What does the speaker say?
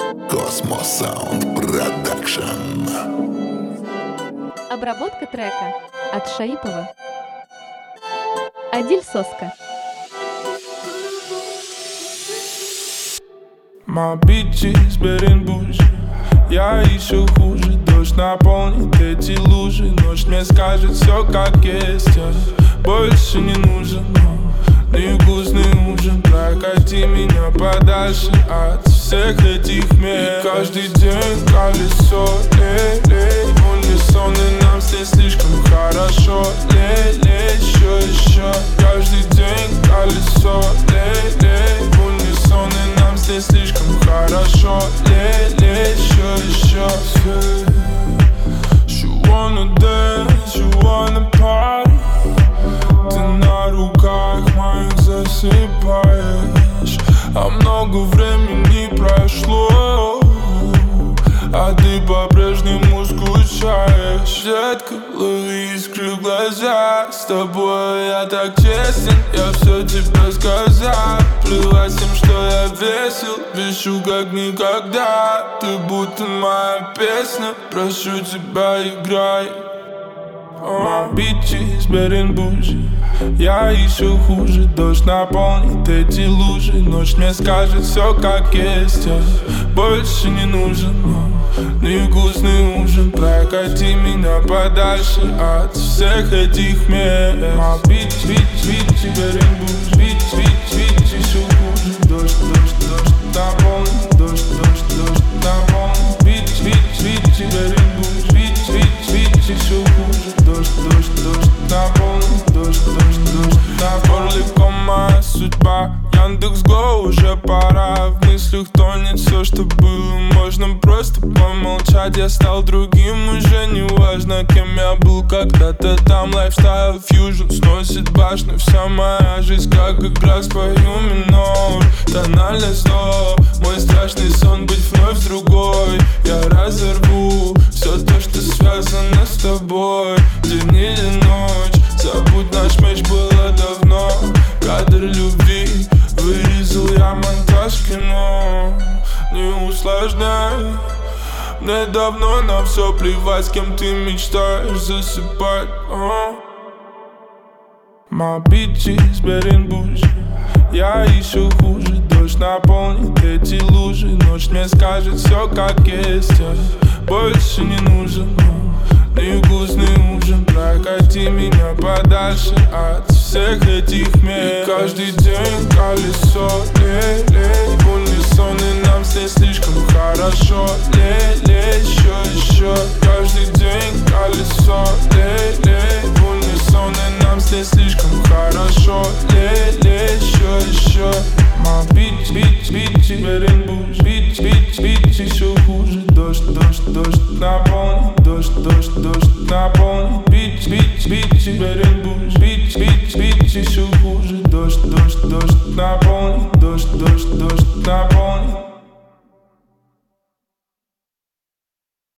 Космос Саунд Продакшн. Обработка трека от Шаипова. Адиль Соска. My bitches берем бужи. Я еще хуже. Дождь наполнит эти лужи. Ночь мне скажет все как есть. Я больше не нужен, но невкусный ужин. Прокати меня подальше от всех этих мест. И каждый день колесо, лей-лей. Унисон, и нам с ней слишком хорошо. Лей-лей, еще. Каждый день колесо, лей-лей. Унисон, и нам с ней слишком хорошо. Лей-лей, еще. You wanna dance, you wanna party. Ты на руках моих засыпаешь. А много времени прошло, а ты по-прежнему скучаешь. Детка, лови искры в глаза. С тобой я так честен, я все тебе сказал. Плевать всем, что я весел, пишу как никогда. Ты будто моя песня, прошу тебя, играй. My bitches берем бужи. Я еще хуже. Дождь наполнит эти лужи. Ночь мне скажет все как есть. Я больше не нужен, но невкусный ужин. Прокати меня подальше от всех этих мест. My bitch берем бужи. Bitch еще хуже. Дождь наполнит. Дождь наполнит. Bitch берем бужи. Bitch еще хуже. Дождь наполнит. Дождь на горле кома судьба. Яндекс.Го уже пора. В мыслях тонет все, что было. Можно просто помолчать. Я стал другим, уже не важно, кем я был когда-то там. Лайфстайл фьюжн сносит башню. Вся моя жизнь как игра, спою минор. Тональность до. Мой страшный сон быть вновь другой. Я разорву все то, что связано с тобой. День или ночь, забудь, наш матч было давно. Кадр любви, вырезал я монтаж кино. Не усложняй, мне давно на все плевать, с кем ты мечтаешь засыпать. My bitches берем бужи. Я еще хуже. Дождь наполнит эти лужи. Ночь мне скажет все как есть. Я больше не нужен, но невкусный ужин. Прокати меня подальше от всех этих мест. И каждый день колесо, лей-лей. В унисон, и нам с ней слишком хорошо. Лей-лей, еще. Каждый день колесо, лей-лей. В унисон, и нам с ней слишком хорошо. Лей-лей, еще. My bitch берем бужи. Bitch еще хуже. Дождь наполнит. Дождь наполнит. Bitch берем бужи. Bitch еще хуже. Дождь наполнит. Дождь наполнит.